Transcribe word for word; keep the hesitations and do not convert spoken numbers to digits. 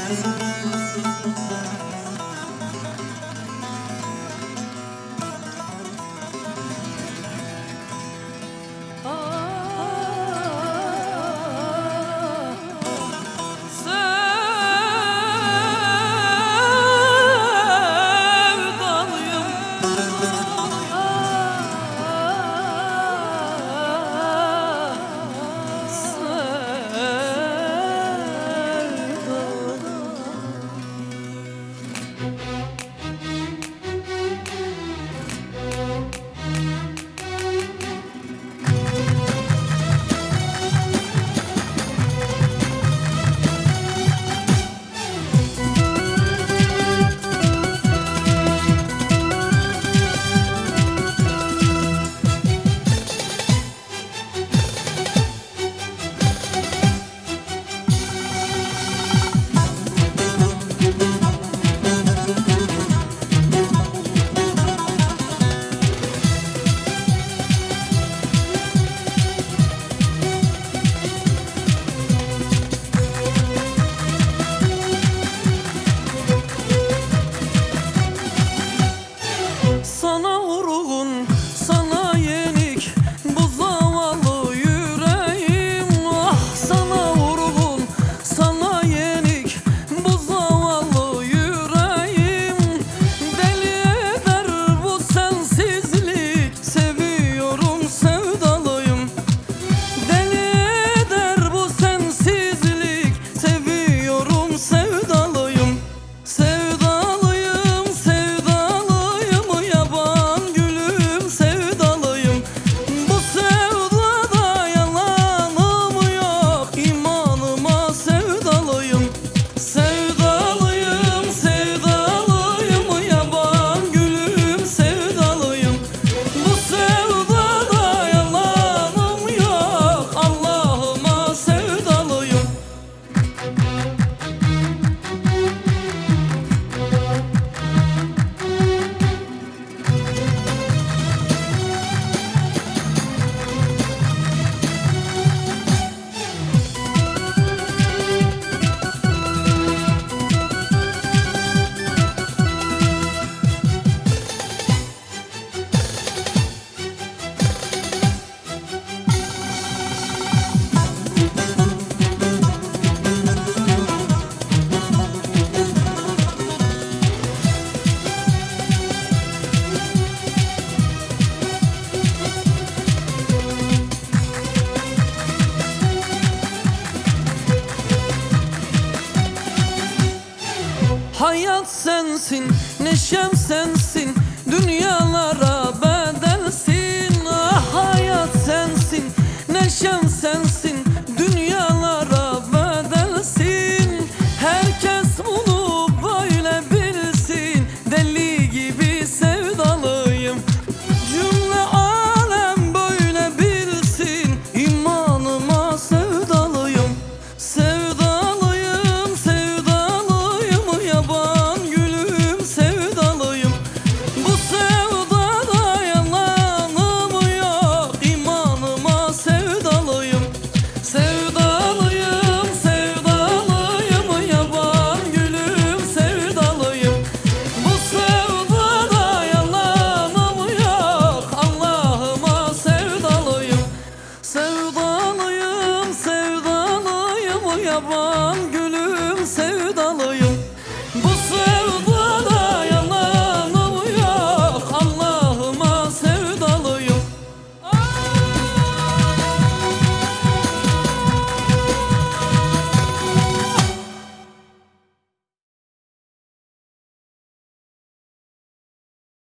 Sana vurgun, sana yenik bu zavallı yüreğim. Ah sana vurgun, sana yenik bu zavallı yüreğim. Deli eder bu sensizlik, seviyorum sevdalıyım. Deli eder bu sensizlik, seviyorum sevdalıyım. Sevdalıyım, sevdalıyım, yaban gülüm sevdalıyım. Bu sevdada yalanım yok, imanıma sevdalıyım. Sevdalıyım, sevdalıyım, yaban gülüm sevdalıyım. Bu sevdada yalanım yok, Allah'ıma sevdalıyım. Hayat sensin, neşem sensin, dünyalara bedelsin. Ah hayat sensin, neşem sensin, dünyalara bedelsin. Herkes bunu böyle bilsin, deli gibi sevdalıyım. Cümle alem böyle bilsin, imanıma sevdalıyım. Sevdalıyım, sevdalıyım, yaban gülüm sevdalıyım. Bu sevdada yalanım yok, imanıma sevdalıyım. Sevdalıyım, sevdalıyım, yaban gülüm sevdalıyım. Bu sevdada yalanım yok, Allah'ıma sevdalıyım. Sevdalıyım, sevdalıyım, yaban gülüm sevdalıyım.